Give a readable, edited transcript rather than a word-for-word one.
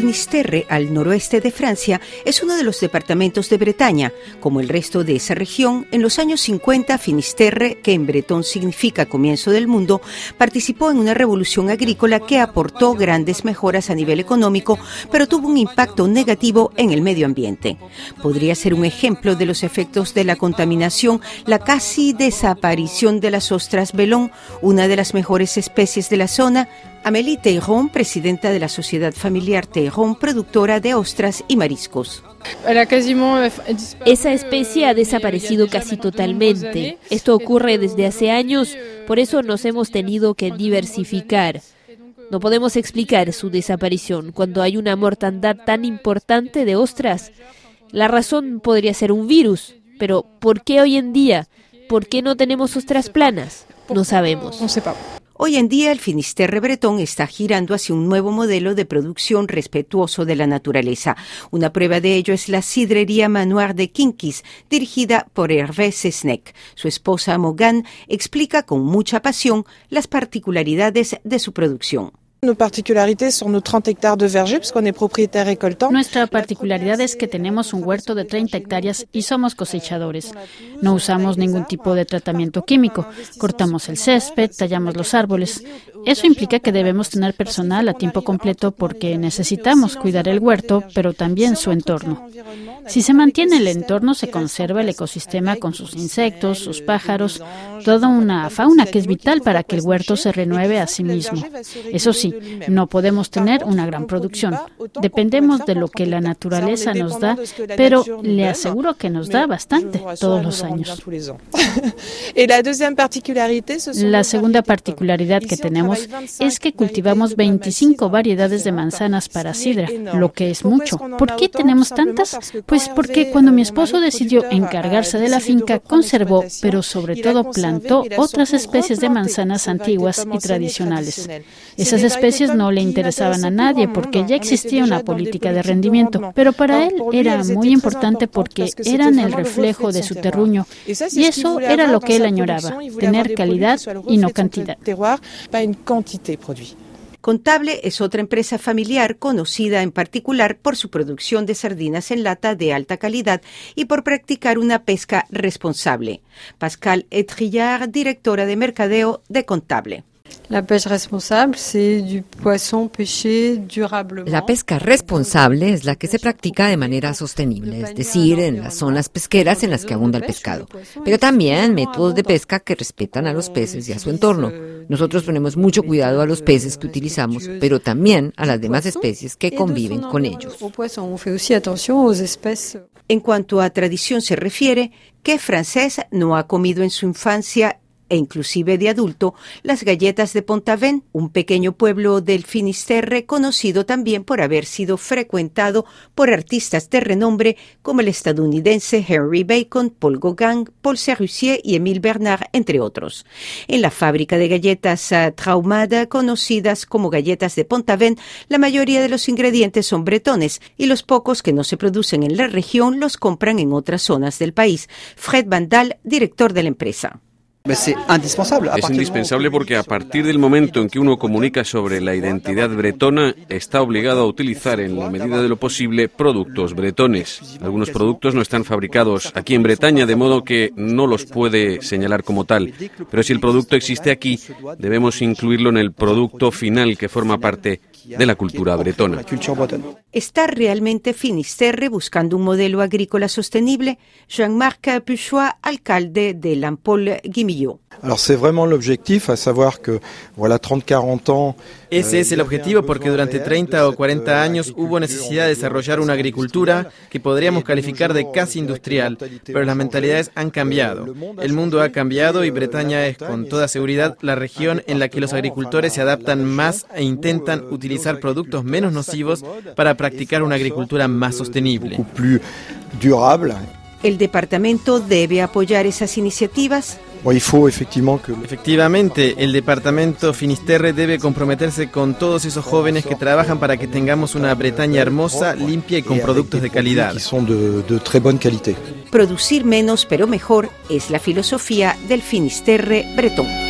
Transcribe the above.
Finisterre, al noroeste de Francia, es uno de los departamentos de Bretaña. Como el resto de esa región, en los años 50, Finisterre, que en bretón significa comienzo del mundo, participó en una revolución agrícola que aportó grandes mejoras a nivel económico, pero tuvo un impacto negativo en el medio ambiente. Podría ser un ejemplo de los efectos de la contaminación la casi desaparición de las ostras belón, una de las mejores especies de la zona. Amélie Teyron, presidenta de la Sociedad Familiar Teyron, productora de ostras y mariscos. Esa especie ha desaparecido casi totalmente. Esto ocurre desde hace años, por eso nos hemos tenido que diversificar. No podemos explicar su desaparición cuando hay una mortandad tan importante de ostras. La razón podría ser un virus, pero ¿por qué hoy en día? ¿Por qué no tenemos ostras planas? No sabemos. Hoy en día el Finisterre bretón está girando hacia un nuevo modelo de producción respetuoso de la naturaleza. Una prueba de ello es la sidrería Manoir de Quinquis, dirigida por Hervé Cesnec. Su esposa Morgane explica con mucha pasión las particularidades de su producción. Nuestra particularidad es que tenemos un huerto de 30 hectáreas y somos cosechadores. No usamos ningún tipo de tratamiento químico. Cortamos el césped, tallamos los árboles. Eso implica que debemos tener personal a tiempo completo porque necesitamos cuidar el huerto, pero también su entorno. Si se mantiene el entorno, se conserva el ecosistema con sus insectos, sus pájaros, toda una fauna que es vital para que el huerto se renueve a sí mismo. Eso sí, no podemos tener una gran producción. Dependemos de lo que la naturaleza nos da, pero le aseguro que nos da bastante todos los años. La segunda particularidad que tenemos es que cultivamos 25 variedades de manzanas para sidra, lo que es mucho. ¿Por qué tenemos tantas? Pues porque cuando mi esposo decidió encargarse de la finca, conservó, pero sobre todo plantó otras especies de manzanas antiguas y tradicionales. Esas especies no le interesaban a nadie porque ya existía una política de rendimiento, pero para él era muy importante porque eran el reflejo de su terruño y eso era lo que él añoraba, tener calidad y no cantidad. Contable es otra empresa familiar conocida en particular por su producción de sardinas en lata de alta calidad y por practicar una pesca responsable. Pascal Etrillard, directora de mercadeo de Contable. La pesca responsable es la que se practica de manera sostenible, es decir, en las zonas pesqueras en las que abunda el pescado, pero también métodos de pesca que respetan a los peces y a su entorno. Nosotros ponemos mucho cuidado a los peces que utilizamos, pero también a las demás especies que conviven con ellos. En cuanto a tradición se refiere, ¿qué francés no ha comido en su infancia e inclusive de adulto, las galletas de Pont-Aven, un pequeño pueblo del Finisterre conocido también por haber sido frecuentado por artistas de renombre como el estadounidense Henry Bacon, Paul Gauguin, Paul Sérusier y Émile Bernard, entre otros. En la fábrica de galletas Traumada, conocidas como galletas de Pont-Aven, la mayoría de los ingredientes son bretones y los pocos que no se producen en la región los compran en otras zonas del país. Fred Vandal, director de la empresa. Es indispensable porque a partir del momento en que uno comunica sobre la identidad bretona, está obligado a utilizar en la medida de lo posible productos bretones. Algunos productos no están fabricados aquí en Bretaña, de modo que no los puede señalar como tal. Pero si el producto existe aquí, debemos incluirlo en el producto final que forma parte de la cultura bretona. ¿Está realmente Finisterre buscando un modelo agrícola sostenible? Jean-Marc Puchois, alcalde de Lampol-Guimillot. Ese es el objetivo porque durante 30 o 40 años hubo necesidad de desarrollar una agricultura que podríamos calificar de casi industrial, pero las mentalidades han cambiado. El mundo ha cambiado y Bretaña es con toda seguridad la región en la que los agricultores se adaptan más e intentan utilizar productos menos nocivos para practicar una agricultura más sostenible. ¿El departamento debe apoyar esas iniciativas? Efectivamente, el departamento Finisterre debe comprometerse con todos esos jóvenes que trabajan para que tengamos una Bretaña hermosa, limpia y con productos de calidad. Producir menos pero mejor es la filosofía del Finisterre bretón.